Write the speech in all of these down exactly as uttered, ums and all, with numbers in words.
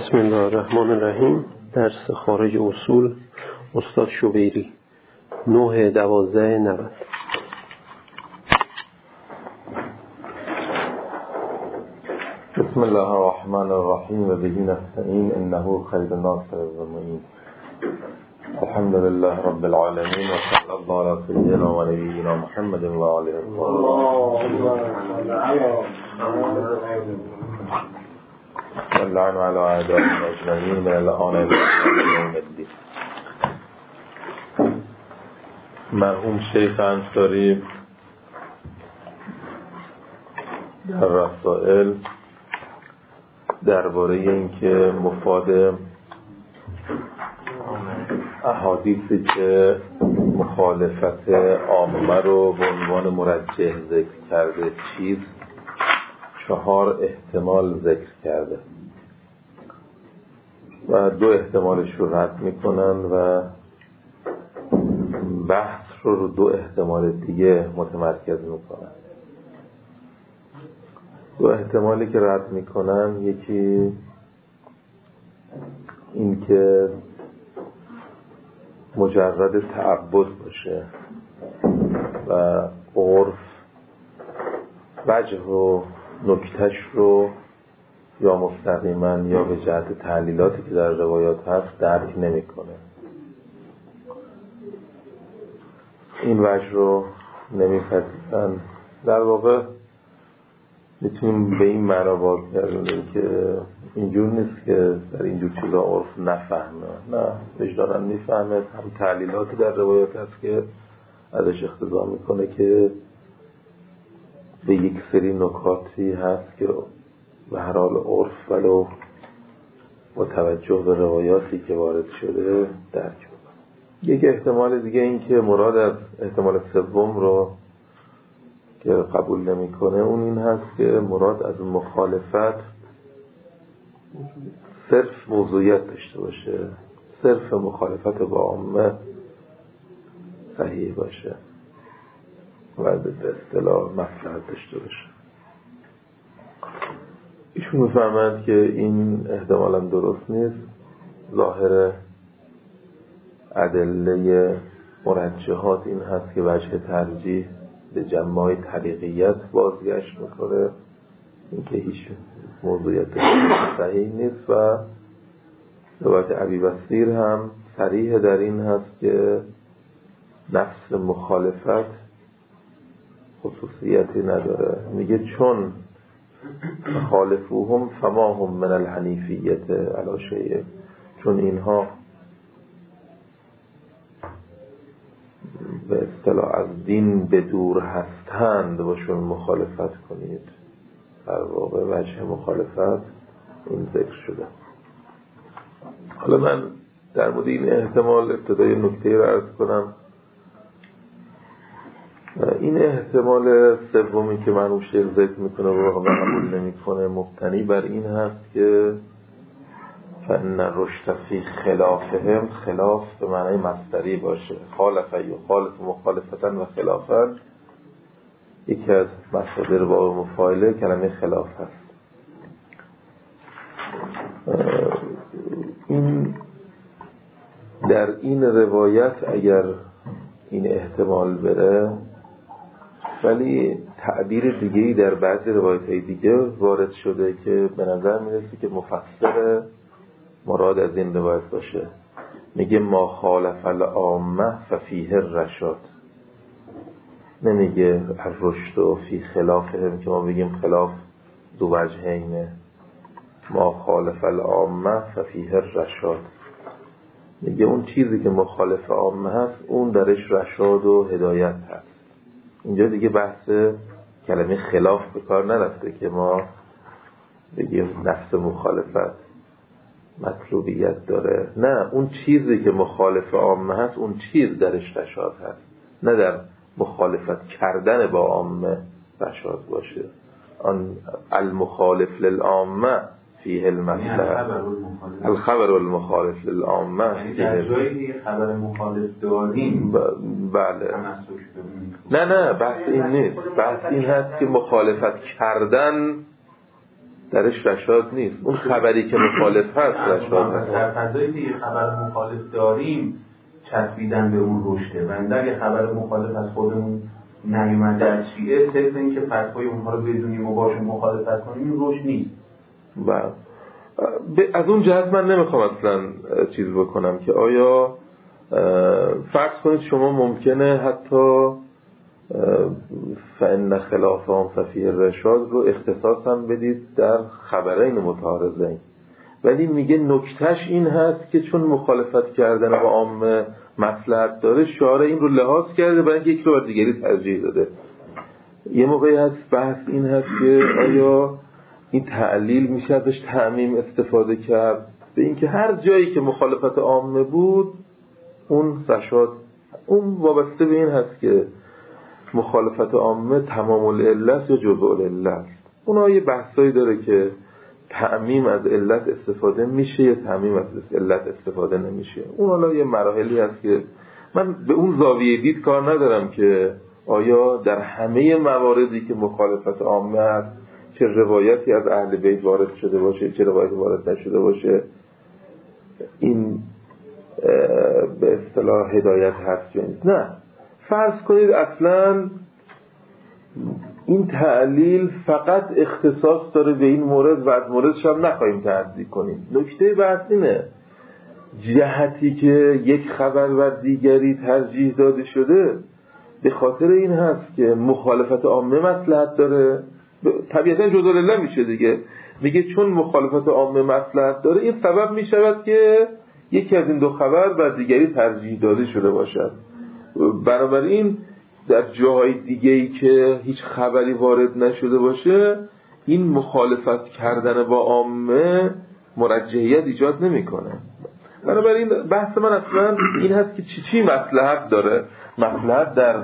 بسم الله الرحمن الرحیم. درس خارج اصول استاد شبیری، نه دوازده نود. بسم الله الرحمن الرحیم و به نستعین انه خیر ناصر و معین. الحمد لله رب العالمین و صلی الله علی سیدنا و نبینا محمد و آله اللعن على اعدائهم اجمعین من الآن الى یوم الدین. مرحوم شیخ انصاری در رسائل درباره اینکه مفاد احادیثی که مخالفت عامه رو به عنوان مرجح ذکر کرده چیز چهار احتمال ذکر کرده و دو احتمالش رو رد میکنن و بحث رو رو دو احتمال دیگه متمرکز میکنن. دو احتمالی که رد میکنن، یکی این که مجرد تعبد باشه و عرف وجه و نکتش رو یا مستقیما یا به جهت تعلیلاتی که در روایات هست درک نمیکنه. این وجه رو نمیپذیرن. در واقع میتونیم به این معنا باز کردیم که اینجور نیست که در اینجور چیزا عرف نفهمه، نه، وجدانم میفهمه. هم تعلیلاتی در روایات هست که ازش اقتضا میکنه که به یک سری نکاتی هست که به هر حال عرف ولو با توجه به روایاتی که وارد شده درک میکنه. یک احتمال دیگه این که مراد از احتمال سوم رو که قبول نمیکنه، اون این هست که مراد از مخالفت صرف موضوعیت داشته باشه، صرف مخالفت با عامه صحیح باشه و به اصطلاح مصلحت داشته باشه. ایشون میفهمند که این احتمالاً درست نیست. ظاهر ادله مرجحات این هست که وجه ترجیح به جمعای طریقیت بازگشت میکنه، اینکه هیچ موضوعیت صحیح نیست. و روایت ابی بصیر هم صریح در این هست که نفس مخالفت خصوصیتی نداره. میگه چون مخالفوهم فما هم من الحنیفیت علی شیء، چون اینها به اصطلاح از دین به دور هستند باشون مخالفت کنید. در واقع وجه مخالفت این ذکر شده. حالا من در مورد این احتمال ابتدای نکته رو عرض کنم. این احتمال سومی که مرحوم شیخ ذکر میکنه و قبول نمیکنه مبتنی بر این هست که فَإِنَّ الرُّشْدَ فِي خِلَافِهِمْ، خلاف به معنی مصدری باشه. خالف یا خالف مخالفتن و خلافن یکی از مصادر باب مفاعله کلمه خلاف هست. این در این روایت اگر این احتمال بره، ولی تعبیر دیگه‌ای در بعضی روایت‌های دیگه وارد شده که به نظر میرسه که مفسر مراد از این روایت باشه. میگه ما خالف العامه ففیه الرشاد، نمیگه الرشد و فی خلافهم که ما بگیم خلاف دو وجهینه. ما خالف العامه ففیه الرشاد، میگه اون چیزی که مخالف عامه هست اون درش رشاد و هدایت هست. اینجا دیگه بحث کلمه خلاف به کار نرفته که ما بگیم نفس مخالفت مطلوبیت داره. نه، اون چیزی که مخالف عامه هست اون چیز درش رشاد هست، نه در مخالفت کردن با عامه رشاد باشه. آن المخالف للعامه فیه المصلحه، الخبر المخالف للعامه. در جایی خبر مخالف داریم بله. نه نه، بحث این نیست. بحث این هست که مخالفت کردن درش رشاد نیست. اون خبری که مخالف هست رشاد هست. در فضایی که یه خبر مخالف داریم چسبیدن به اون رشده و اگه خبر مخالف از خودمون نیومده از شیعه طبق این که فتوای اونها رو بدونیم و باشون مخالفت کنیم این رشد نیست. بله از اون جهت من نمیخوام اصلا چیز بکنم که آیا فرض کنید شما ممکنه حتی فإن خلافهم ففیه الرشاد رو اختصاص هم بدید در خبرین متعارضین، ولی میگه نکتهش این هست که چون مخالفت کردن با عامه مصلحت داره شارع این رو لحاظ کرده برای اینکه یک رو بر دیگری ترجیح داده. یه موقعی هست بحث این هست که آیا این تعلیل میشه ازش تعمیم استفاده کرد به اینکه هر جایی که مخالفت عامه بود اون رشاد، اون وابسته به این هست که مخالفت عامه تمام العلت یا جزء العلت. اونها یه بحثایی داره که تعمیم از علت استفاده میشه یا تعمیم از علت استفاده نمیشه. اون حالا یه مراحلی هست که من به اون زاویه دید کار ندارم که آیا در همه مواردی که مخالفت عامه هست چه روایتی از اهل بیت وارد شده باشه چه روایتی وارد نشده باشه این به اصطلاح هدایت هست یا نیست. نه، فرض کنید اصلا این تعلیل فقط اختصاص داره به این مورد و از موردش هم نخواهیم تعدیل کنیم. نکته بحث اینه جهتی که یک خبر و دیگری ترجیح داده شده به خاطر این هست که مخالفت عامه مصلحت داره، طبیعتا جزء العله میشه دیگه. میگه چون مخالفت عامه مصلحت داره این سبب میشود که یکی از این دو خبر بر دیگری ترجیح داده شده باشد. بنابراین در جاهای دیگه‌ای که هیچ خبری وارد نشده باشه این مخالفت کردن با عامه مرجحیت ایجاد نمیکنه. بنابراین بحث من اصلا این هست که چی چی مصلحت داره. مصلحت در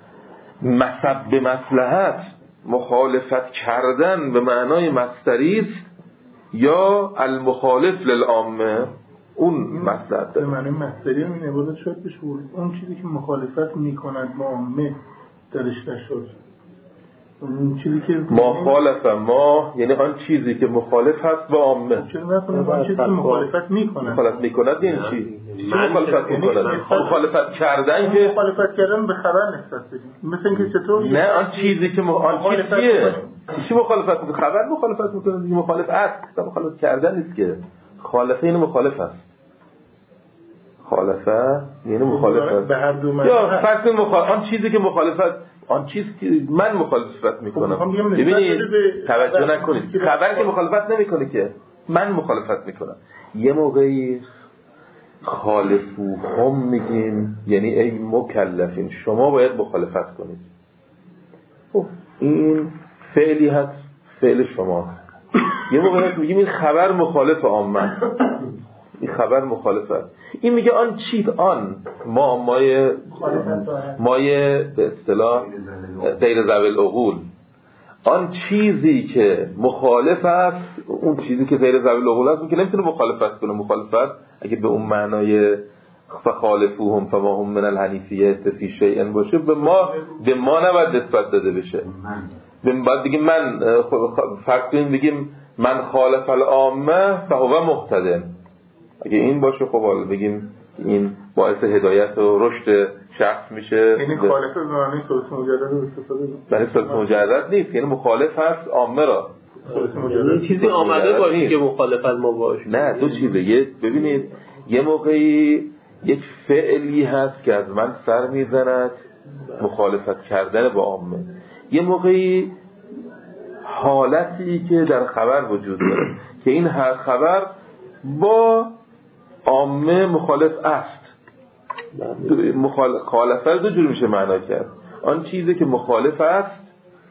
مصب به مصلحت مخالفت کردن به معنای مصدری است یا المخالف للعامه اون مصلحت داره. به معنای مصدری هم این عبارت شاید بشه اون چیزی که مخالفت میکند با عامه درش نشد. اون چیزی که مخالف ما یعنی آن چیزی که مخالف هست با عامه. چرا نکنه آن چیزی که مخالفت میکنه؟ مخالفت میکند یعنی چی؟ چی مخالفت میکنه؟ مخالفت کردن که مخالفت کردن به خبر نسبت بدیم. مثل اینکه چطور نه آن چیزی که آن چیز چیه؟ چی مخالفت میکنه؟ خبر مخالفت میکنه دیگه. مخالف است، مخالفت کردن نیست که. خالفه یعنی مخالف است. خالفه یعنی مخالفت به هر دو معنی. یا فرض مخالف آن چیزی که مخالفت آن چیزی که من مخالفت میکنم. ببینید توجه نکنید خبر که مخالفت نمیکنه که من مخالفت میکنم. یه موقعی خالفو هم میگیم یعنی ای مکلفین شما باید مخالفت کنید. خب این فعلی هست فعل شما. یه موقعی میگیم این خبر مخالف عامه، این خبر مخالفت. این میگه آن چیز آن ما مایه مایه به اصطلاح غیر ذوی العقول آن چیزی که مخالف است اون چیزی که غیر ذوی العقول است که نمیتونه مخالفت کنه. مخالفت اگه به اون معنای فخالفوهم فما هم من الحنیفیه فی شیء باشه به ما به ما نباید نسبت داده بشه. بعد بگیم من فرض کنیم بگیم من خالف العامه فهو مهتد. اگه این باشه خب حالا بگیم این باعث هدایت و رشد شخص میشه. یعنی مخالفه به معنی صورت مجرد رو استفاده کنیم. برای صورت مجرد نیست، یعنی مخالف هست عامه را. یه چیزی آمده باشه که مخالفت ما باشه. نه دو چیزه. یه ببینید یه موقعی یک فعلی هست که از من سر میزند مخالفت کردن با عامه. یه موقعی حالتی که در خبر وجود داره که این هر خبر با عامه مخالف است. مخالفت دو جور میشه معنا کرد. آن چیزی که مخالف است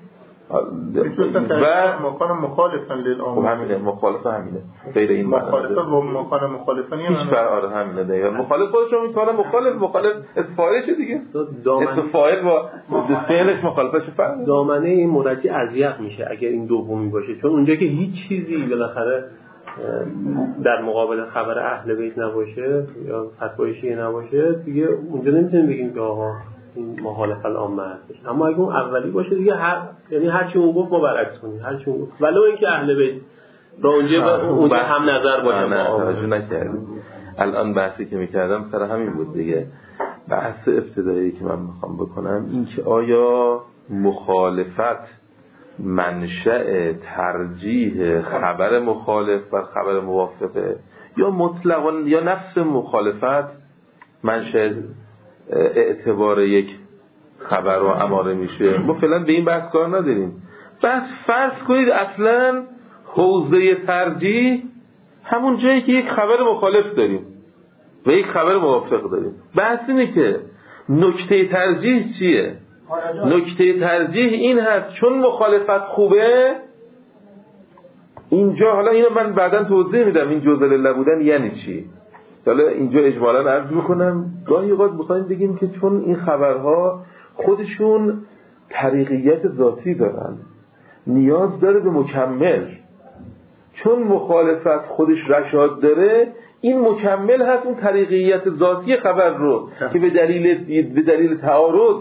و مکان مخالفن للعامه. خب همینه مخالفه همینه غیر این مخالفه و مکان مخالفن هیچ فرق همینه دیگه. مخالف خودش رو میکنه مخالف مخالف اسفایش دیگه اسفایل با فعلش مخالفش فرق. دامنه این مرجع اضیق میشه اگر این دومی باشه، چون اونجا که هیچ چیزی بالاخره در مقابل خبر اهل بیت نباشه یا فتوای شیعه نباشه دیگه اونجا نمیتونیم بگیم که آقا این مخالف العامه هستش. اما اگه اون اولی باشه دیگه هر یعنی هر چی اون گفت ما برعکس کنیم، هر چی اون گفت ولو اینکه اهل بیت را اونجا اونجا هم نظر باشه. نه توجه نکردیم. الان بحثی که میکردم سر همین بود دیگه. بحث ابتدایی که من میخوام بکنم این که آیا مخالفت منشأ ترجیح خبر مخالف بر خبر موافقه یا مطلقاً یا نفس مخالفت منشأ اعتبار یک خبر رو اماره میشه. ما فعلا به این بحث کار نداریم. بس فرض کنید اصلا حوزه ترجیح همون جایی که یک خبر مخالف داریم و یک خبر موافق داریم. بحث اینه که نکته ترجیح چیه؟ نکته ترجیح این هست چون مخالفت خوبه اینجا، حالا اینو من بعداً توضیح میدم این جزء لله بودن یعنی چی. حالا اینجا اجمالاً عرض میکنم گاهی اوقات میخوایم بگیم که چون این خبرها خودشون طریقیت ذاتی دارن نیاز داره به مکمل، چون مخالفت خودش رشاد داره این مکمل هست اون طریقیت ذاتی خبر رو که به دلیل به دلیل تعارض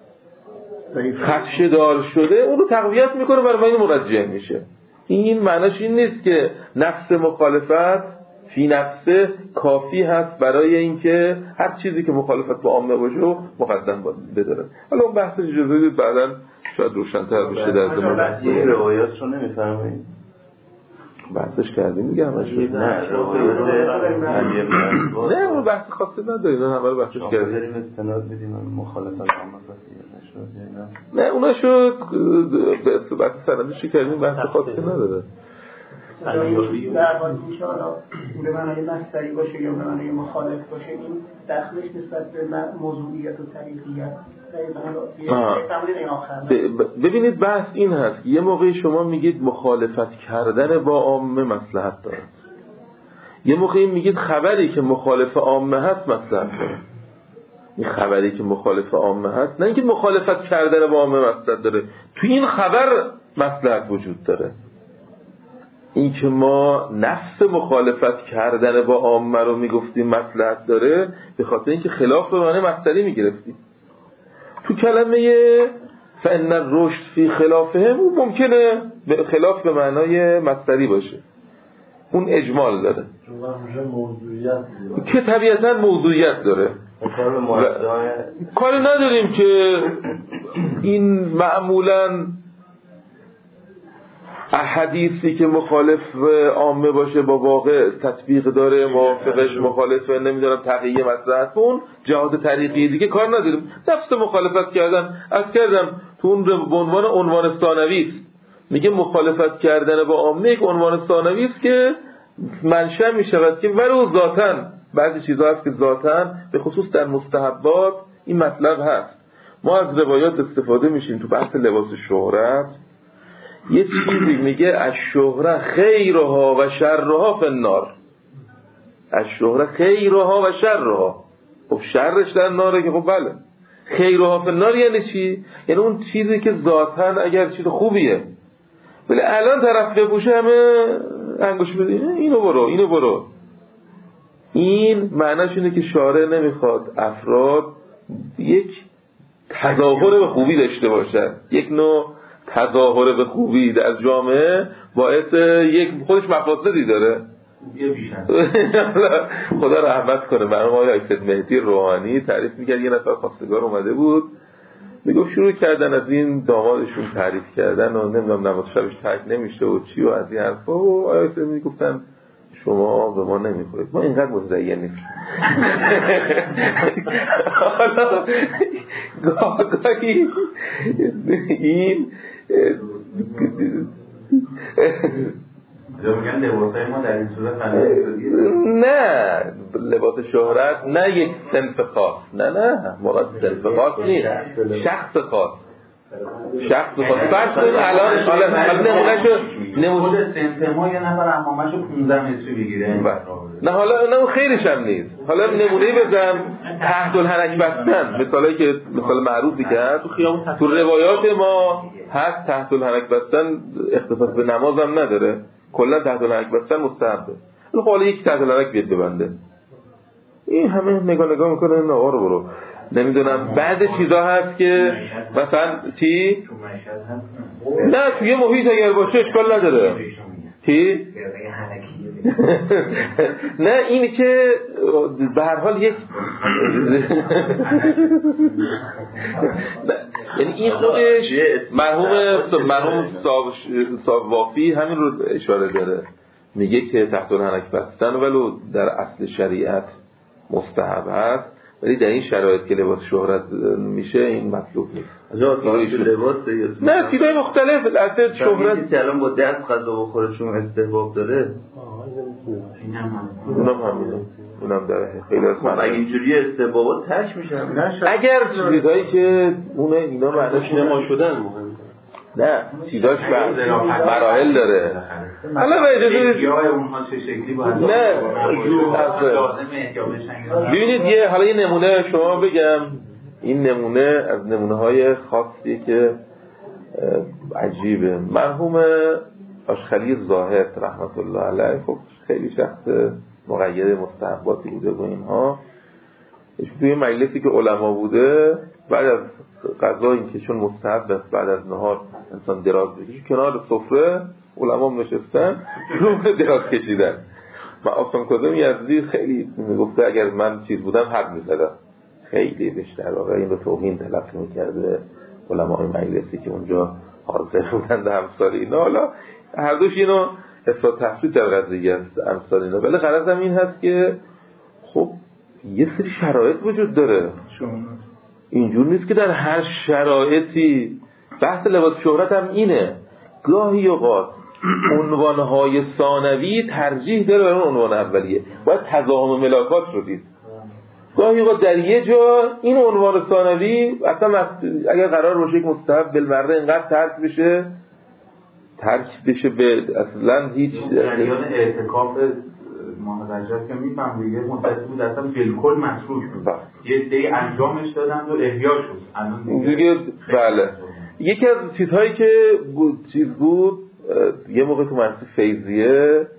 خدشه دار شده اون رو تقویت میکنه برای این مرجح میشه. این معناش این نیست که نفس مخالفت فی نفسه کافی هست برای اینکه هر چیزی که مخالفت با عامه باشه رو مقدم بداره. حالا اون بحث اجازه بعداً شاید روشن‌تر بشه در زمان این روایات رو نمیفهمید بحثش کردیم دیگه همش شد. نه روایات نه اون بحث خاصی نداریم، نه همه رو بحثش کردیم. داریم استناد میدیم مخالفت عامه نشد. نه اونا شد به بحث سندشی کردیم، بحث خاصی نداره. در حال انشاءالله به معنای مصدری باشه یا به معنای مخالف باشه این دخلش نسبت به موضوعیت و طریقیت. ببینید بحث این هست یه موقعی شما میگید مخالفت کردن با عامه مصلحت داره، یه موقعی میگید خبری که مخالف عامه هست مصلحت داره. این خبری که مخالف عامه هست نه اینکه مخالفت کردن با عامه مصلحت داره، تو این خبر مصلحت وجود داره. این که ما نفس مخالفت کردن با عامه رو میگفتیم مصلحت داره به خاطر اینکه خلاف به معنی مصدری میگرفتیم. تو کلمه فإن الرشد فی خلافهم ممکنه خلاف به معنای مصدری باشه، اون اجمال داره که طبیعتاً موضوعیت داره. کاری نداریم که این معمولاً احادیثی که مخالف عامه باشه با واقع تطبیق داره، موافقش مخالفه، نمیدونم تقیه مصلحت، اون جهاد طریقی دیگه کار نداریم. نفس مخالفت کردن از کردم تو اون به عنوان عنوان ثانوی میگه مخالفت کردن با عامه یک عنوان ثانوی است که منشأ میشود که ولو ذاتاً بعضی چیزا هست که ذاتاً به خصوص در مستحبات این مطلب هست. ما از روایات استفاده میشیم تو بحث لباس شهرت، یه چیزی میگه از شهره خیرها و شرها فی النار، از شهره خیرها و شرها، خب شرش در ناره که خب بله، خیرها فی النار یعنی چی؟ یعنی اون چیزی که ذاتاً اگر چیز خوبیه ولی الان طرف بپوشه همه انگوش بدینه اینو برو اینو برو. این معناش اینه که شارع نمیخواد افراد یک تظاهر به خوبی داشته باشن، یک نوع تظاهر به خوبی در جامعه باعث یک خودش مفاسدی داره. خدا رحمت کنه مرحوم آقای اکسد مهدی روحانی تعریف میکرد یه نفر خواستگار اومده بود میگفت شروع کردن از این دامادشون تعریف کردن و نمیدونم نماز شبش ترک نمیشه و چی و از این حرفا و آقای اکسد میگفتن شما به ما نمیخورید، ما اینقدر مزین نیست. حالا گاهی این میگن لباسای ما در این صورت نه لباس شهرت نه یک صنف خاص، نه نه مراد صنف خاص نیست، شخص خاص شخص خاص. فرض کنید الان حالا نمونهشو نمونه صنف ما یه نفر عمامه‌شو پانزده متری بگیره نه حالا نه خیرش هم نیست. حالا نمونه بزن تحت الحرک بستن، مثالی که مثال معروفی که تو خیام تو روایات ما هست تحت الحرک بستن اختصاص به نماز هم نداره، کلا تحت الحرک بستن مستحبه. حالا یک تحت الحرک بیاد ببنده این همه نگاه نگاه میکنه نه آقا رو برو نمیدونم. بعد چیزا هست که مثلا چی نه توی محیط اگر باشه اشکال نداره چی؟ نه اینی که به هر حال یک یعنی این خودش مرحوم مرحوم صاحب وافی همین رو اشاره داره، میگه که تحت الحنک بستن ولو در اصل شریعت مستحب هست، ولی در این شرایط که لباس شهرت میشه این مطلوب نیست. لباس نه تیپای مختلف اصل شهرت که الان با دست غذا بخوره چون استحباب داره، اونم همینه، اونم داره خیلی از من اگه اینجوری استحبابات ترک میشن. اگر چیزایی که اون اینا معناش نما شدن مهم نه چیزاش مراحل داره. حالا به اجازه یا اونها چه شکلی باید نه ببینید یه حالا یه نمونه شما بگم، این نمونه از نمونه های خاصی که عجیبه. مرحوم آشخلی زاهد رحمت الله علیه خب خیلی شخص مقید مستحباتی بوده با اینها. توی مجلسی که علما بوده بعد از غذا این که چون مستحب است بعد از نهار انسان دراز بکشه، کنار سفره علما نشستن رو دراز کشیدن. من آسان کاظم یزدی خیلی میگفته اگر من چیز بودم حد میزدم، خیلی بهش در واقع این رو توهین تلقی میکرده علمای مجلسی که اونجا حاضر بودن در همسال اینا. حالا هر دوش اینو اثبات تفسیر در قضیه است امثال اینا، ولی غرضم این هست که خب یه سری شرایط وجود داره، اینجور نیست که در هر شرایطی. بحث لباس شهرت هم اینه، گاهی اوقات عنوانهای ثانوی ترجیح داره بر عنوان اولیه، باید تضاهم ملاکات رو دید. گاهی اوقات در یه جا این عنوان ثانوی اصلا اگر قرار باشه یک مستحب بالمره اینقدر ترک بشه ترک بشه به اصلا هیچ جریان اعتکاف ماه رجب که میفهم دیگه مدتی بود اصلا بالکل مشروع شد، یه دی انجامش دادن و احیا شد الان دیگه. بله یکی از چیزهایی که بود چیز بود یه موقع تو مدرسه فیضیه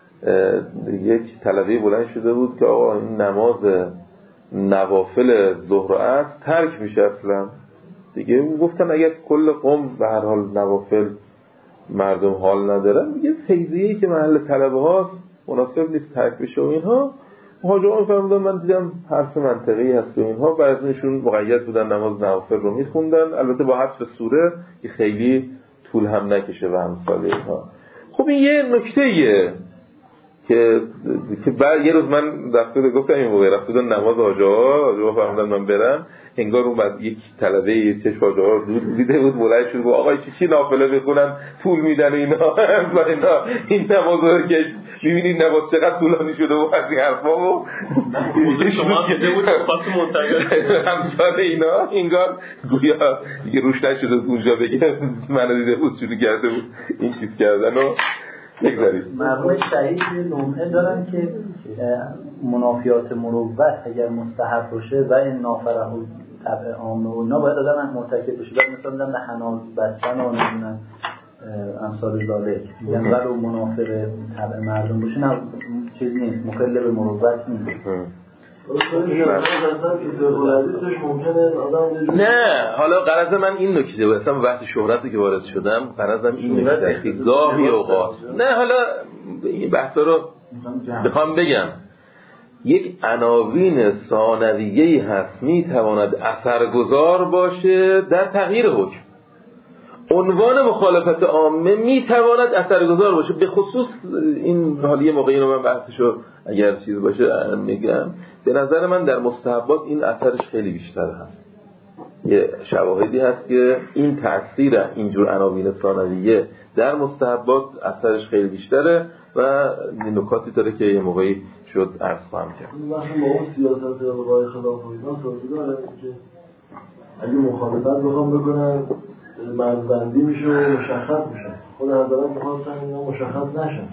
یک طلبه بلند شده بود که آقا این نماز نوافل ظهر و عصر ترک میشه اصلا دیگه. گفتن اگر کل قوم به هر حال نوافل مردم حال ندارن دیگه فیضیه‌ای که محل طلبه هاست مناسب نیست ترک بشه و اینها. مهاجران فرمودن من دیدم حرف منطقی هست و اینها، بعد ازشون مقید بودن نماز نوافل رو میخوندن، البته با حذف سوره که خیلی طول هم نکشه و همسال اینها. خب این یه نکته‌ایه که که بعد یه روز من رفته گفتم این موقع رفته بودن نماز آجاها آجاها فرمودن من برم، انگار اون بعد یک طلبه یه چشم آجاها رو دود دیده بود بلند شد گفت آقای چی چی نافله میخونن طول میدن اینا اینا این نماز رو که میبینید نماز چقدر طولانی شده و از این حرفا و شما دیده بود خاص منتقل همسال اینا انگار گویا دیگه روش نشده اونجا بگه من دیده بود شروع کرده بود این چیز کردن و بگذارید. مرحوم شهید نمعه دارن که منافیات مروت اگر مستحب باشه و این نافره و طبع عامه و اینا باید آدم مرتکب بشه، باید مثلا دارن حناز بستن و نمیدونن امثال ذالک میگن ولو منافر طبع مردم باشه نه چیز نیست، مخل به مروت نیست. نه حالا غرض من این نکته بود، اصلا وقتی شهرتی که وارد شدم غرضم این نکته که گاهی اوقات نه حالا این بحثا رو بخوام بگم یک عناوین ثانویه‌ای هست میتواند اثرگذار باشه در تغییر حکم. عنوان مخالفت عامه میتواند اثرگذار باشه، به خصوص این حالیه موقعی رو من بحثشو اگر چیز باشه میگم. به نظر من در مستحبات این اثرش خیلی بیشتر هست. یه شواهدی هست که این تأثیر اینجور عناوین ثانویه در مستحبات اثرش خیلی بیشتره و نکاتی داره که یه موقعی شد عرض خواهم کرد. مثلا با اون سیاست الغای خلاف و اینا سازگاره که اگه مخالفت بخوام بکنن مرزبندی میشه و مشخص میشه، خود حضرت میخواستن اینا مشخص نشن.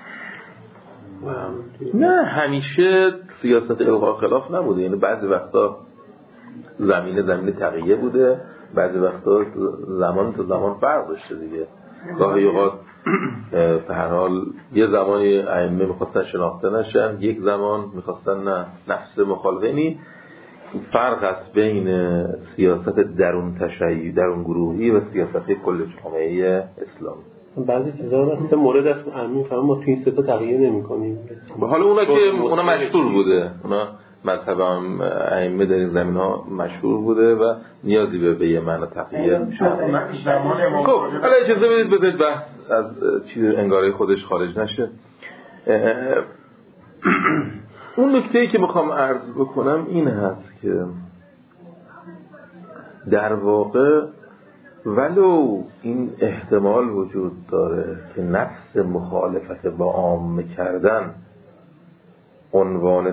نه همیشه سیاست الغای خلاف نبوده، یعنی بعضی وقتا زمینه زمینه تقیه بوده، بعضی وقتا زمان تا زمان فرق داشته دیگه. گاهی اوقات به هر حال یه زمانی ائمه میخواستن شناخته نشن، یک زمان میخواستن نه نفس مخالفینی. فرق است بین سیاست درون تشیعی درون گروهی و سیاست کل جامعه اسلامی. بعضی چیزا رو مثلا مورد از امین فهم ما تو این سه تا تغییر نمی‌کنیم. حالا اونا که اونا مشهور بوده، اونا مذهب هم ائمه در این زمین‌ها مشهور بوده و نیازی به به یه معنا تغییر نمیشه. خب حالا اجازه بدید بذارید بحث از چیز انگاره خودش خارج نشه. اون نکته‌ای که میخوام عرض بکنم این هست که در واقع ولو این احتمال وجود داره که نفس مخالفت با عامه کردن عنوان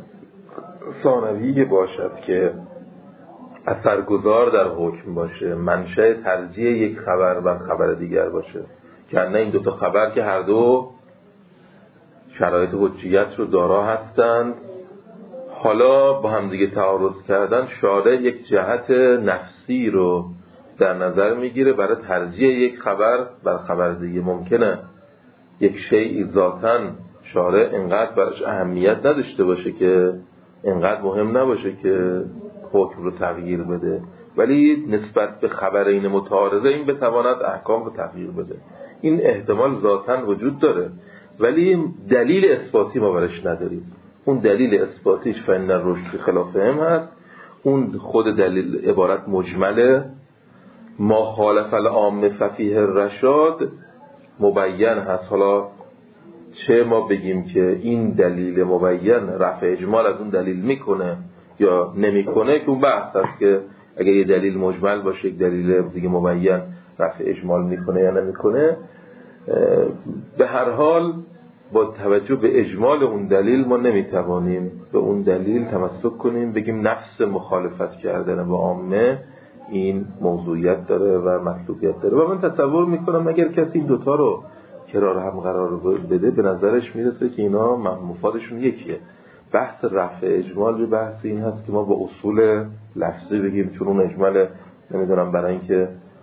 ثانوی باشد که اثرگذار در حکم باشه، منشأ ترجیح یک خبر بر خبر دیگر باشه، که نه این دوتا خبر که هر دو شرایط حجیت رو دارا هستند، حالا با هم دیگه تعارض کردن شارع یک جهت نفسی رو در نظر میگیره برای ترجیح یک خبر بر خبر دیگه. ممکنه یک شیء ذاتاً شارع اینقدر برش اهمیت نداشته باشه که اینقدر مهم نباشه که حکم رو تغییر بده، ولی نسبت به خبرین متعارضه این بتواند احکام رو تغییر بده. این احتمال ذاتاً وجود داره، ولی دلیل اثباتی ما برش نداریم. اون دلیل اثباتیش فإن الرشد خلافهم هست. اون خود دلیل عبارت مجمله، ما خالف العامه ففیه الرشاد مبین هست. حالا چه ما بگیم که این دلیل مبین رفع اجمال از اون دلیل میکنه یا نمیکنه، که اون بحث هست که اگر یه دلیل مجمل باشه یک دلیل دیگه مبین رفع اجمال میکنه یا نمیکنه. به هر حال با توجه به اجمال اون دلیل ما نمیتوانیم به اون دلیل تمسک کنیم بگیم نفس مخالفت کردن با عامه این موضوعیت داره و مطلوبیت داره. و من تصور میکنم اگر کسی این دوتا رو کنار هم قرار بده به نظرش میرسه که اینا مفادشون یکیه. بحث رفع اجمال به بحث این هست که ما با اصول لفظی بگیم چون اون اجمال نمیدونم برای اینکه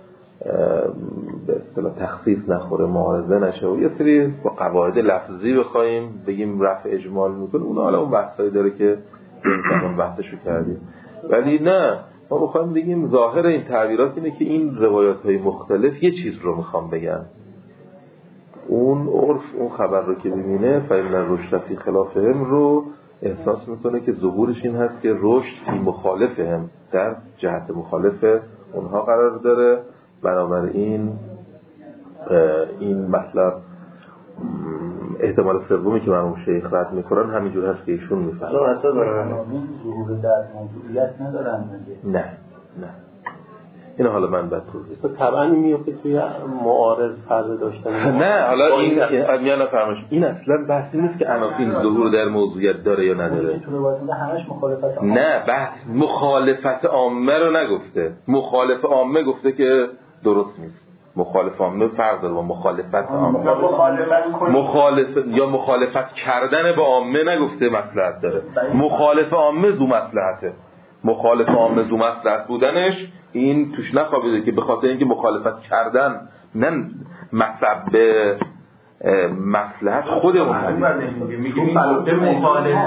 به اصطلاح تخصیص نخوره معارضه نشه و یه سری با قواعد لفظی بخوایم بگیم رفع اجمال میکنه، اون حالا اون بحثایی داره که اون بحثشو کردیم. ولی نه، ما بخوایم بگیم ظاهر این تعبیرات اینه که این روایات های مختلف یه چیز رو میخوام بگن. اون عرف اون خبر رو که ببینه فإن الرشد فی خلافهم رو احساس میکنه که ظهورش این هست که رشد فی مخالفهم در جهت مخالف اونها قرار داره. بنابراین این مطلب احتمال سومی که مرحوم شیخ رد میکنن همینجور هست که ایشون میفهمن. ظهور در موضوعیت ندارن. نه نه اینو حالا من بعد توضیح طبعا این میفته توی معارض فرض داشتن. نه حالا این میان فرمایش این اصلا بحثی نیست که عناصر ظهور در موضوعیت داره یا نداره. همش مخالفت عامه. نه بحث مخالفت عامه رو نگفته، مخالف عامه گفته که درست نیست. مخالف عامه فرق داره با مخالفت عامه. مخالف یا مخالفت کردن با عامه نگفته مصلحت داره. مخالف عامه ذو مصلحته. مخالف عامه ذو مصلحت بودنش این توش نخوابیده که به خاطر اینکه مخالفت کردن نه مطلب به مصلحت خودمون میگیم این گفته مخالف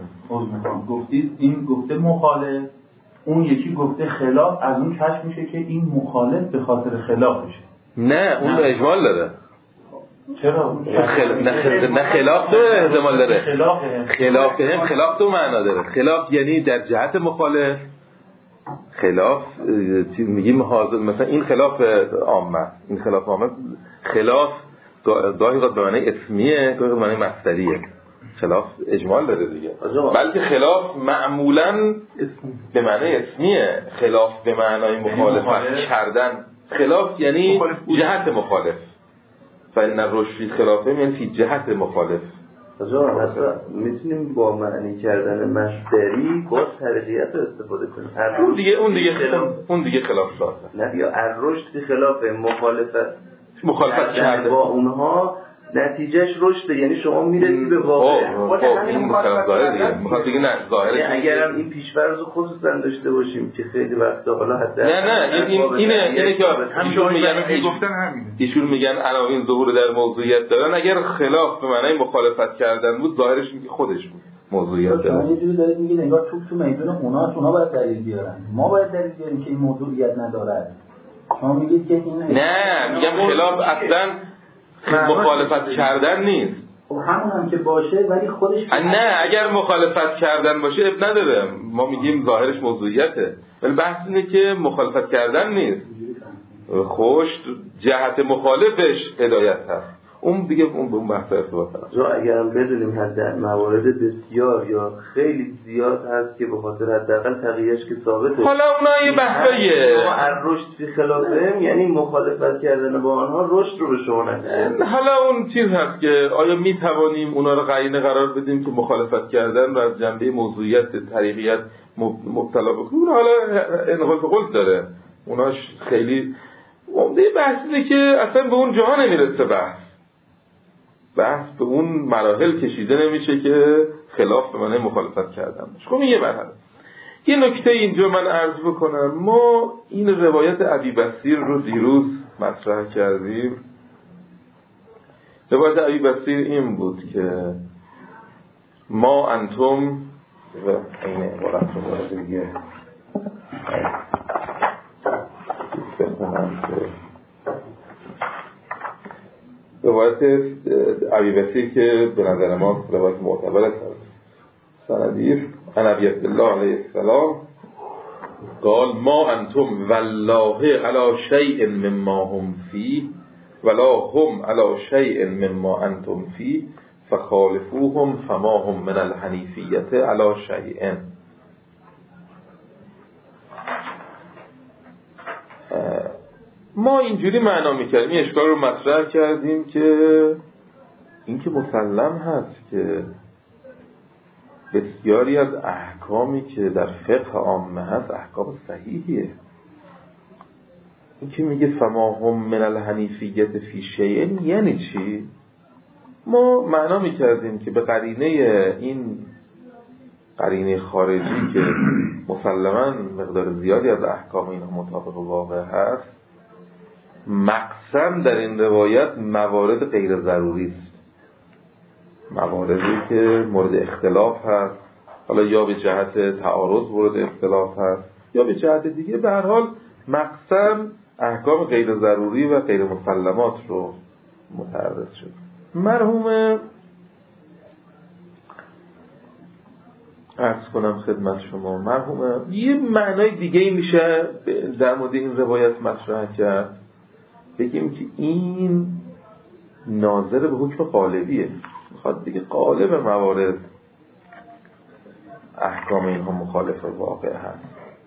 گفتید این گفته مخالف، اون یکی گفته خلاف، از اون کشف میشه که این مخالف به خاطر خلافشه. نه اون اجمال داره. چرا؟ خل... نه, خل... نه خلاف تو احتمال داره. خلاف خلاف هم خلاف تو معنا داره. خلاف یعنی در جهت مخالف. خلاف چیز میگیم حاضر مثلا این خلاف عامه، این خلاف عامه خلاف گاهی به معنی اسمیه گاهی به معنی مصدریه. خلاف اجمال داره دیگه، بلکه خلاف معمولا به معنی اسمیه. خلاف به معنای مخالفت کردن. خلاف یعنی جهت مخالف. فإن الرشد خلافه یعنی فی جهت مخالف. آجا مثلا میتونیم با معنی کردن مصدری با ترجیحات رو استفاده کنیم. اون دیگه اون دیگه خلاف اون دیگه خلاف لازم. نه یا الرشد خلاف مخالفت مخالفت کرده با اونها نتیجهش رشد، یعنی شما میرسید به واقع. خب این مخالفت ظاهر دیگه. میخواد بگه نه ظاهره اگرم این پیش‌فرض خصوصا داشته باشیم که خیلی وقتا حالا حتی نه نه این اینه اینه که ایشون میگن گفتن همینه. ایشون میگن عناوین ظهور در موضوعیت دارن. اگر خلاف به معنای مخالفت کردن بود ظاهرش میگه خودش بود موضوعیت داره. شما یه جوری دارید میگید انگار توپ تو میدون اوناست، اونا باید دلیل بیارن. ما باید دلیل بیاریم که این موضوعیت نداره. شما میگید که این نه میگم خلاف اصلا مخالفت کردن نیست. خب همون هم که باشه ولی خودش نه، اگر مخالفت کردن باشه اب نداره، ما میگیم ظاهرش موضوعیته، ولی بحث اینه که مخالفت کردن نیست، خوش جهت مخالفش هدایت هست، اون دیگه اون به اون بحث ارتباط داره. جو اگرم بدونیم حد موارد بسیار یا خیلی زیاد هست که به خاطر حداقل تغییرش که ثابته، حالا اونا یه بحثایه ما الرشد فی خلافهم یعنی مخالفت کردن با آنها رشد رو به شما نده. حالا اون چیز هست که آیا می توانیم اونا رو قرینه قرار بدیم که مخالفت کردن و از جنبه موضوعیت طریقیت مبتلا بکنیم، حالا انقاض قلت داره، اوناش خیلی عمده بحث اینه که اصلا به اون جاها نمیرسه، بحث بحث به اون مراحل کشیده نمیشه که خلاف به معنی مخالفت کردن باشه. خب یه مرحله. یه نکته اینجا من عرض بکنم، ما این روایت ابی بصیر رو دیروز مطرح کردیم. روایت ابی بصیر این بود که ما انتم و این عبارت رو باید دیگه روایت ابی بصیر که به نظر ما روایت معتبر است سندیف عن ابی عبدالله علیه السلام قال ما انتم والله علی شیء مما هم فیه ولا هم علی شیء مما انتم فیه فخالفوهم فما هم من الحنیفیت علی شیء. ما اینجوری معنا میکردیم، این اشکال رو مطرح کردیم که این که مسلم هست که بسیاری از احکامی که در فقه عامه هست احکام صحیحیه. این که میگه فما هم من الحنیفیت فی شیء یعنی چی؟ ما معنا میکردیم که به قرینه این قرینه خارجی که مسلماً مقدار زیادی از احکام اینها مطابق واقع هست، مقصد در این روایت موارد غیر ضروری است، مواردی که مورد اختلاف هست، حالا یا به جهت تعارض مورد اختلاف هست یا به جهت دیگه، به هر حال مقصد احکام غیر ضروری و غیر مسلمات رو متعرض شد. مرحوم عرض کنم خدمت شما، مرحوم یه معنای دیگه میشه در مورد این روایت مطرح کرد، بگیم که این ناظر به حکم غالبیه، میخواد دیگه غالب موارد احکام اینها مخالف واقع هست،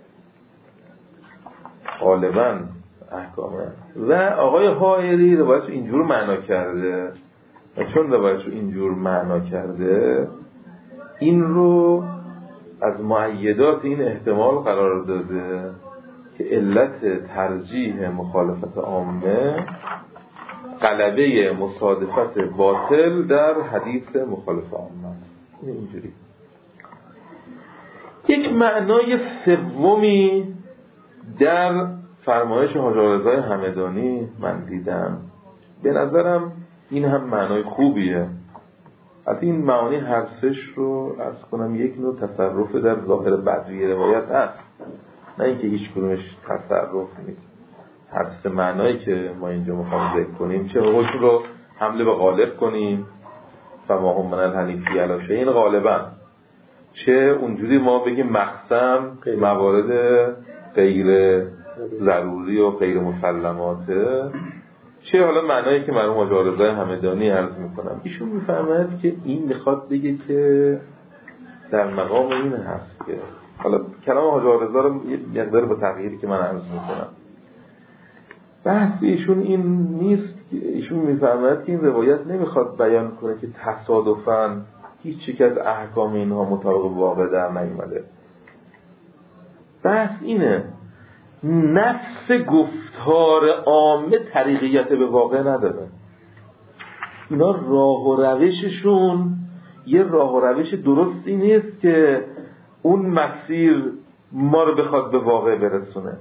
غالبا احکامه. و آقای حائری روایت رو اینجور معنا کرده و چون روایت رو اینجور معنا کرده این رو از مؤیدات این احتمال قرار داده که علت ترجیح مخالفت عامه غلبه مصادفت باطل در حدیث مخالف عامه. اینجوری یک معنای سومی در فرمایش حاج رضای همدانی من دیدم، به نظرم این هم معنای خوبیه. از این معانی هر سش رو عرض کنم یک نوع تصرف در ظاهر بدوی روایت هست، نه اینکه هیچ کدومش تصرف نیست. هر سه معنایی که ما اینجا میخوام ذکر کنیم، چه حکم رو حمله به غالب کنیم فما هم من الحنیفی علی شیء غالبا، چه اونجوری ما بگیم مقسم موارد غیر ضروری و غیر مسلماته، چه حالا معنایی که مرحوم حاج رضای همدانی عرض میکنم. ایشون میفهمد که این میخواد بگه که در مقام این هست که حالا کلام حاج رضا رو یه مقدار با تغییری که من عرض میکنم، بحث ایشون این نیست که ایشون میفهمد که این روایت نمیخواد بیان کنه که تصادفاً هیچ یک از احکام اینها مطابق واقع در نیامده. بحث اینه نفس گفتار عامه طریقیت به واقع نداره، اینا راه و روششون یه راه و روش درستی نیست که اون مسیر ما رو بخواد به واقع برسونه.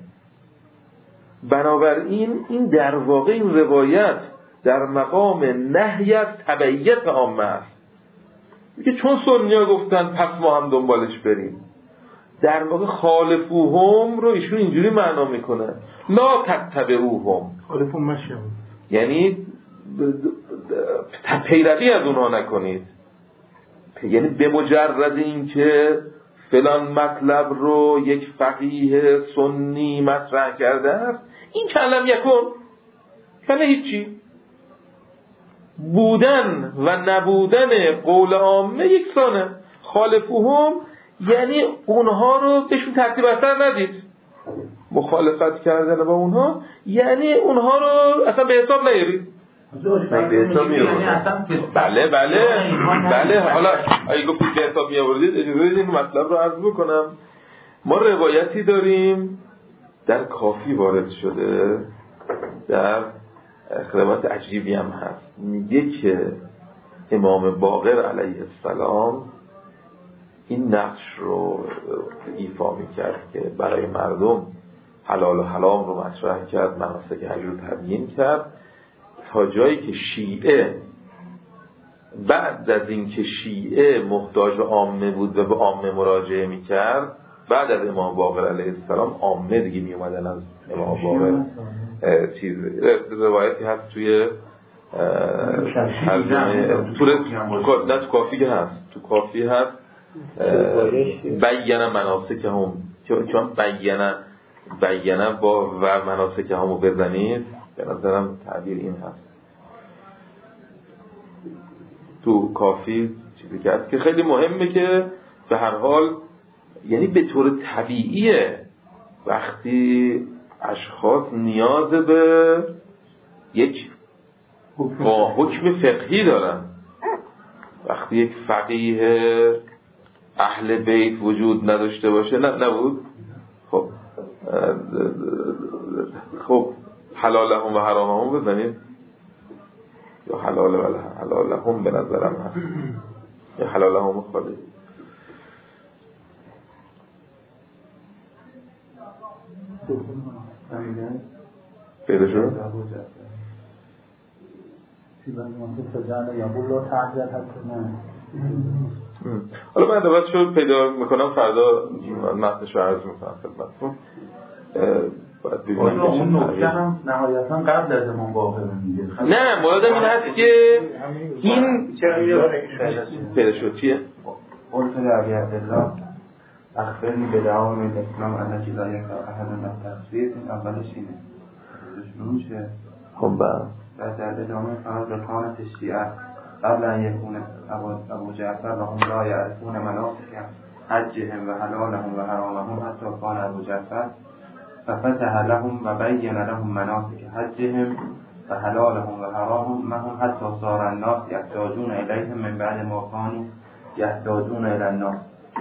بنابراین این در واقع این روایت در مقام نهی از تبعیت عامه است، میگه چون سنی‌ها گفتن پس ما هم دنبالش بریم. در واقع خالفوهم رو ایشون اینجوری معنا میکنه لا تتبعوهم، خالفوهم مشیم، یعنی پیروی از اونها نکنید. یعنی به مجرد این که فلان مطلب رو یک فقیه سنی مطرح کرده است، این کلم یکن کنه هیچی. بودن و نبودن قول عامه یکسانه. خالفوهم یعنی اونها رو بهشون ترتیب اثر ندید. مخالفت کردن با اونها یعنی اونها رو اصلا به حساب نیارید. به حساب می‌آوردید. بله بله بله. حالا اگه گفتید به حساب می‌آوردید، اجازه بدید این مطلب رو عرض بکنم. ما روایتی داریم در کافی وارد شده، در روایت عجیبی هم هست، میگه که امام باقر علیه السلام این نقش رو ایفا میکرد که برای مردم حلال و حرام رو مطرح کرد، مناسک حج رو تبیین کرد، تا جایی که شیعه بعد از این که شیعه محتاج عامه بود و به عامه مراجعه میکرد، بعد از امام باقر علیه السلام عامه دیگه میومدن از امام باقر. چیز روایتی هست توی نه تو کافی که هست، تو کافی هست بیان مناسک هم، چون بیان بیان با و مناسک همو بزنید، به نظرم تعبیر این هست تو کافی چیزی که هست که خیلی مهمه که به هر حال یعنی به طور طبیعیه وقتی اشخاص نیاز به یک با حکم فقهی دارن، وقتی یک فقیه اهل بیت وجود نداشته باشه، نه نبود خب خب حلالهم و حرامهم بزنید، یا حلال و حلالهم به نظرم هست، یا حلالهم خالی. پیدا شد؟ حالا من دوباره شد پیدا میکنم، فردا متنش رو عرض میکنم خدمتتون. باید ببینم اون نکته هم نهایتا قبل از امام باقر میگه. نه مرادم این هست که این پیدا شد چیه؟ قلت لعبی عبدالله اخبرنی به دوام الاسلام انه چیزایی که احد من تفسیر، این اولش اینه شروع شه. خب بعد در ادامه فقط رکانت الشیعه قبل ان یکون ابو جعفر و هم لا یعرفون مناسک حجهم و حلالهم و حرامهم حتی کان ابو جعفر ففتح لهم و بین لهم مناسک حجهم و حلالهم و حرامهم هم حتی صار الناس یحتاجون الیهم من بعد ما کانوا یحتاجون الی الناس.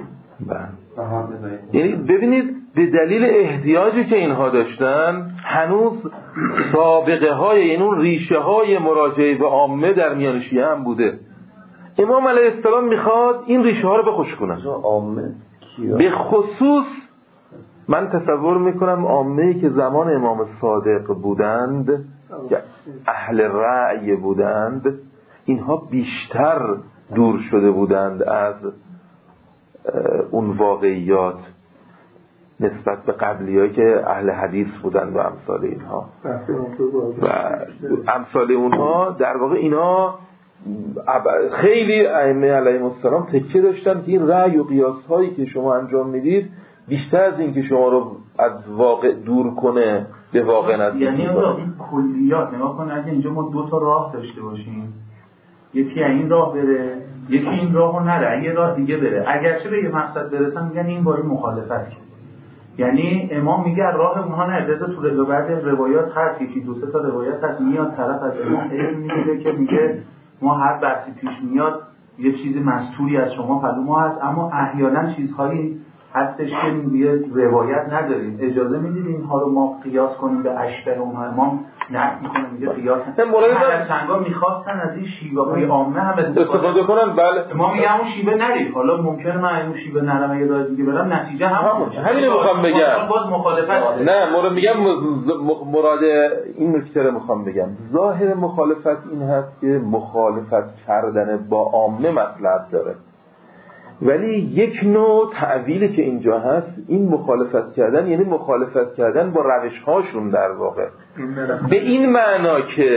یعنی ببینید به دلیل احتیاجی که اینها داشتن هنوز سابقه های، یعنی اون ریشه های مراجعه به عامه در میان شیعه هم بوده. امام علیه السلام میخواد این ریشه ها رو بخشک کنن. عامه به خصوص من تصور میکنم عامه‌ای که زمان امام صادق بودند، اهل رأی بودند، اینها بیشتر دور شده بودند از اون واقعیات نسبت به قبلی‌هایی که اهل حدیث بودند و امثال اینها و امثال اونها. در واقع اینا خیلی ائمه علیهم السلام تکیه داشتن که این رأی و قیاس‌هایی که شما انجام میدید بیشتر از این که شما رو از واقع دور کنه به واقع نزدیک کنه. یعنی این کلیات نگاه کن، اگه اینجا ما دو تا راه داشته باشیم، یکی این راه بره یکی این راهو نره، یه راه دیگه بره، اگرچه به یه مقصد برسن میگن این با این مخالفت کرد. یعنی امام میگه راه اونها نره. تو روایت روایات هست، یکی دو سه تا روایت هست میاد طرف از امام علم میگه که میگه ما هر بحثی پیش میاد یه چیز مستوری از شما پلو ما هست، اما احیانا چیزهایی هستش که میگه روایت نداریم، اجازه میدید اینها رو ما قیاس کنیم به اشتر اونها. امام نه میکنه میگه قیاس هر چنگا میخواستن از این شیوه های عامه هم استفاده کنن. بله ما میگم اون شیوه نرید، حالا ممکنه من اون شیوه نرم اگه راه دیگه برم نتیجه هم باشه. همین رو میخوام بگم، باز مخالفت نه مراد میگم مراد این نکته رو میخوام بگم. ظاهر مخالفت این هست که مخالفت کردن با عامه مطلب داره، ولی یک نوع تعویلی که اینجا هست این مخالفت کردن یعنی مخالفت کردن با روش هاشون در واقع، به این معنا که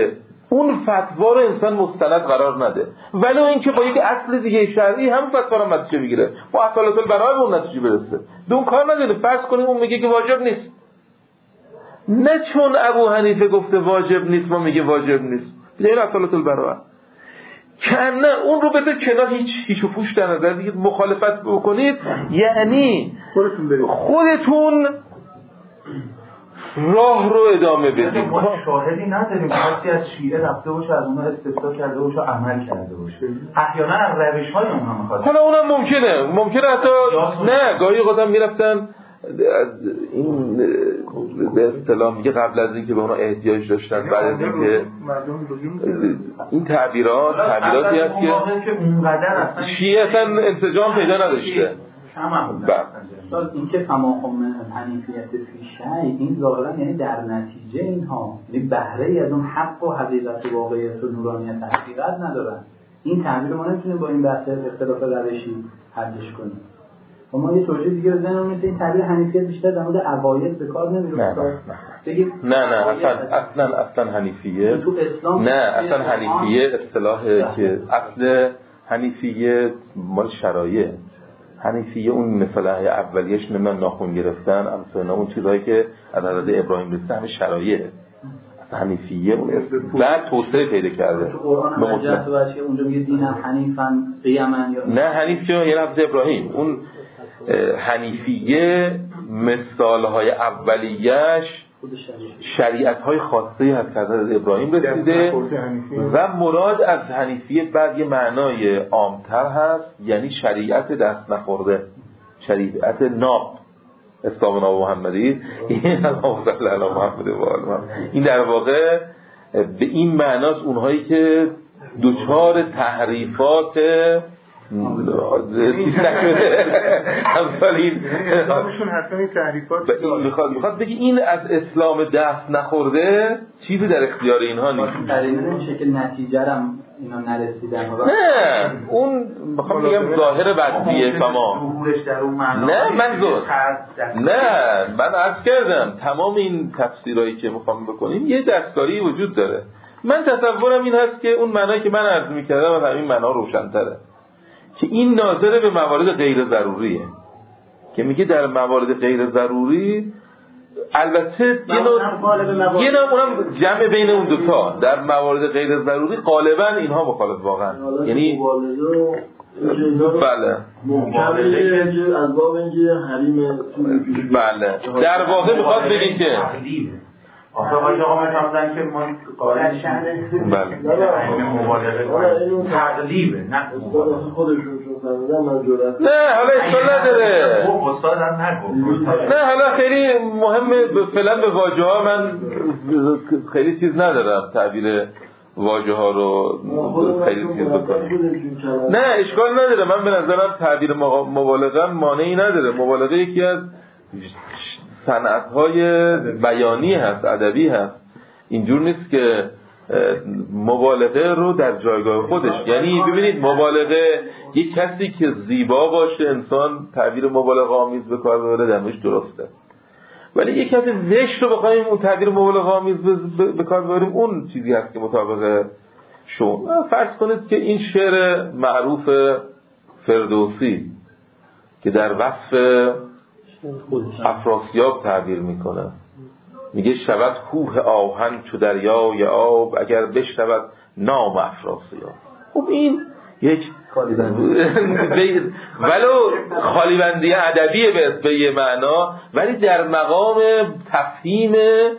اون فتوا رو انسان مستند قرار نده، ولی اینکه با یک اصل دیگه شرعی هم فتوا رو نتیجه بگیره، با اصالت البراء به اون نتیجه برسه. به اون کار نداره. فرض کنیم اون میگه که واجب نیست، نه چون ابو حنیفه گفته واجب نیست ما میگه واجب نیست، ببین اصالت البراء کنه اون رو بده کنار، هیچ هیچ و پوش در نظر دیگه مخالفت بکنید، یعنی خودتون برید خودتون راه رو ادامه بدید. ما شاهدی نداریم کسی از شیعه رفته باشه از اونها استفاده کرده باشه عمل کرده باشه. احیانا از روش‌های اونها میخواد. حالا اونم ممکنه ممکنه حتی نه گاهی اوقات میرفتن این به اصطلاح میگه قبل از اینکه به اونا احتیاج داشتن، بعد از اینکه این تعبیرات تعبیراتی هست که شیعه اصلا انسجام پیدا نداشته. استاد این که تماهم حنیفیت فی شیء این ظاهرا یعنی در نتیجه اینها یعنی بهره از اون حق و حقیقت واقعیت و نورانیت حقیقت ندارن. این تعبیر ما نمیتونیم با این بحث اختلاف روشی حلش کنیم. و ما یه توجیه دیگه بزنیم مثل این تعبیر حنیفیت بیشتر در مورد عقاید به کار نمیره. بگیم نه نه اصلا اصلا اصلا حنیفیه نه اصلا حنیفیه اصطلاحه که اصل حنیفیه مال شرایع. حنیفیه اون مثاله اولیش من ناخن گرفتن امثال اون چیزایی که از حضرت ابراهیم رسیده همه شرایع. حنیفیه اون بعد توسعه پیدا کرده. به مطلق باشه اونجا میگه دینم حنیفن قیمن یا نه حنیف که یه لفظ ابراهیم. اون حنیفیه مثالهای اولیش شریعت‌های خاصی هست که حضرت ابراهیم رسیده و مراد از حنیفیه بعد یه معنای عامتر هست، یعنی شریعت دست نخورده، شریعت ناب اسلام ناب محمدی. این این در واقع به این معناست اونهایی که دوچار تحریفات چیز نشده همسال این اسلامشون حتی این تحریفات میخواد میخواد بگی این از اسلام دست نخورده چیزی در اختیار اینها نیست. در این نمیشه که نتیجه هم اینا نرسیدن. نه اون میخوام بگم ظاهر بدیه تمام. نه من زود نه من عرض کردم تمام این تفسیرهایی که میخوام بکنیم یه دستکاری وجود داره. من تصورم این هست که اون معنایی که من عرض میکردم از همین معنا روشن‌تره که این ناظر به موارد غیر ضروریه، که میگه در موارد غیر ضروری البته یه نوع یه نوع اونم جمع بین اون دوتا در موارد غیر ضروری غالبا اینها مخالف واقعا یعنی بله مخالفه از باب اینکه حریم بله در واقع میخواد بگه که آخه آقای آقا می‌فهمدن که ما قائل شهر بله مبالغه تقلیبه نه خودشون فهمیدن من جرأت نه حالا اشکال نداره خب استاد هم نگفت نه حالا خیلی مهمه فعلا به واژه ها من خیلی چیز ندارم تعبیر واژه ها رو خیلی چیز بکنم نه اشکال نداره. من به نظرم تعبیر مبالغه مانعی نداره. مبالغه یکی از صنعت‌های بیانی هست، ادبی هست. اینجور نیست که مبالغه رو در جایگاه خودش، یعنی ببینید مبالغه یک کسی که زیبا باشه انسان تعبیر مبالغه آمیز به کار ببره درش درسته، ولی یک کسی زشت رو بخوایم اون تعبیر مبالغه آمیز به کار ببریم اون چیزی هست که مطابق شما. فرض کنید که این شعر معروف فردوسی که در وصف افراسیاب تعبیر میکنه میگه شود کوه آهن چو دریای آب اگر بشنود نام افراسیاب. خب این یک ولو خالیبندی ادبیه به یه معنا، ولی در مقام تفهیم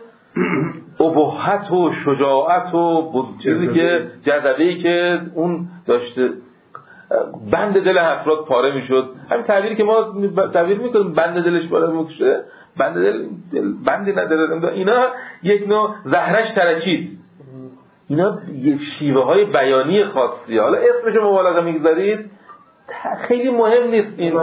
ابهت و شجاعت و چیزی که جذبه‌ای که اون داشته بند دل افراد پاره میشد. همین تعبیری که ما تعبیر میکنیم بند دلش پاره میشه، بند دل بندی نداره، اینا یک نوع زهرش ترکید. اینا شیوه های بیانی خاصی. حالا اسمش مبالغه میگذارید خیلی مهم نیست. این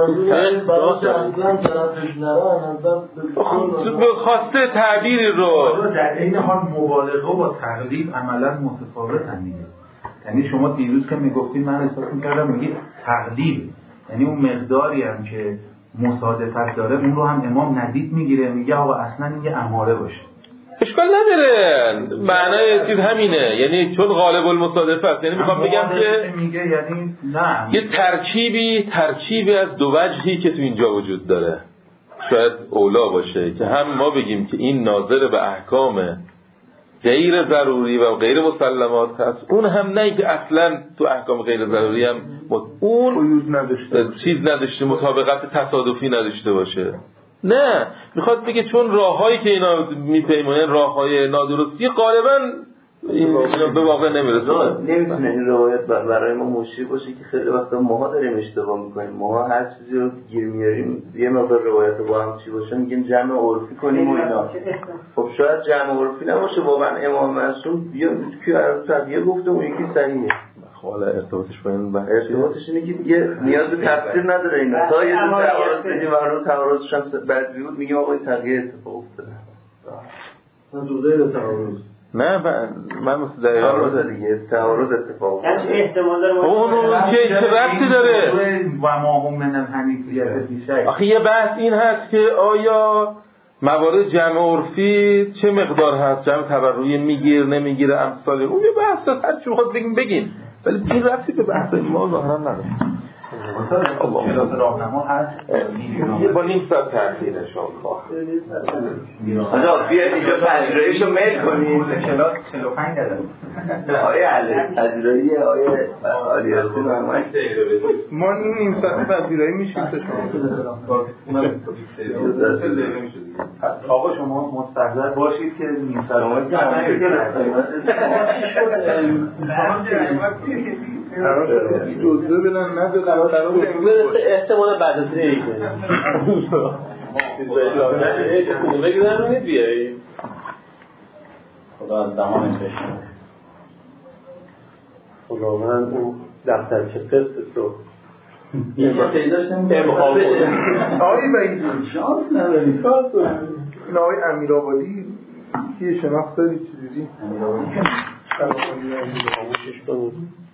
خواسته تعبیری رو در این حال مبالغه و تقلیب عملا متفاوتن دیگه. یعنی شما دیروز که میگفتید من احساس میکردم میگید تقلیب یعنی اون مقداری هم که مصادفت داره اون رو هم امام ندید میگیره، میگه آقا اصلا این یه اماره باشه. اشکال نداره، معنای چیز همینه، یعنی چون غالب المصادفه است. یعنی میخوام بگم که میگه یعنی نه یه ترکیبی ترکیبی از دو وجهی که تو اینجا وجود داره شاید اولا باشه که هم ما بگیم که این ناظر به احکام غیر ضروری و غیر مسلمات هست، اون هم نه که اصلا تو احکام غیر ضروری هم اون نداشته چیز نداشته، مطابقت تصادفی نداشته باشه. نه، میخواد بگه چون راههایی که اینا میپیمونن راههای نادرستی غالبا این به واقع نمیرسه. نمیتونه این روایت برای ما مشکل باشه که خیلی وقتا ماها داریم اشتباه میکنیم. ماها هر چیزی رو گیر میاریم یه مقدار روایت با هم چی باشه میگیم جمع عرفی کنیم و اینا. خب شاید جمع عرفی نباشه، واقعا امام معصوم یا که عرفیه گفته اون یکی صحیحه. حالا ارتباطش با این بحث ارتباطش اینه که دیگه نیاز به تفسیر نداره اینا. تا یه تعارض بدیم و رو تعارضش هم بعد بیود میگیم آقا این تغییر اتفاق افتاده. من تو غیر تعارض نه من مثل در تعارض دیگه تعارض اتفاق افتاده. احتمال داره اون اون چه ربطی داره و ما هم من الحنیفیت بیشتر. آخه یه بحث این هست که آیا موارد جمع عرفی چه مقدار هست، جمع تبرعی میگیر نمیگیره امثال اون یه بحث هست، هر چی خود بگیم بگیم، ولی این ربطی به بحث ما ظاهرا نداره. الله راهنما هست با نیم ساعت تأخیر ان شاء الله. آقا بیاید اینجا پذیراییشو میل کنیم. کلاس چهل و پنج داره. آیه علی پذیرایی آیه علیاسی نمایی ما نیم ساعت پذیرایی میشیم تا شما. آقا شما مستحضر باشید که نیم ساعت جزوه بدن نداره قرار احتمال بعد از این کنیم بگیرن و بیایی خدا از دهانت بشنه. خدا من اون دفتر چه قصد تو یه چه پیداش نمیده آقای بایدی شانس نداری این آقای امیرآبادی یه شناخت داری چیزی امیرآبادی